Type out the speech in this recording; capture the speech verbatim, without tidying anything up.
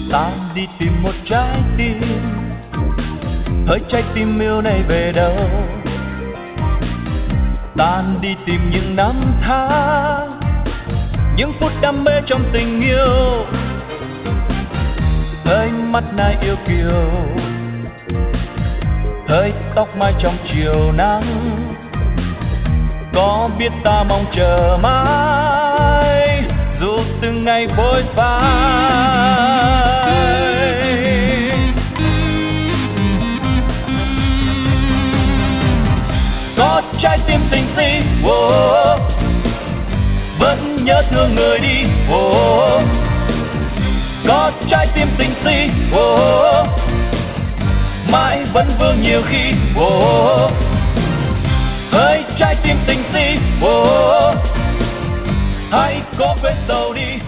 ta đi tìm một trái tim, hỡi trái tim yêu này về đâu? Ta đi tìm những năm tháng, những phút đam mê trong tình yêu, hỡi mắt nai yêu kiều, hỡi tóc mai trong chiều nắng. Có biết ta mong chờ mãi, dù từng ngày vội vã. Có trái tim tình si, oh, vẫn nhớ thương người đi, oh. Có trái tim tình si, oh, mãi vẫn vương nhiều khi, oh. Hỡi trái tim tình si, oh, hãy cố quên sầu đi.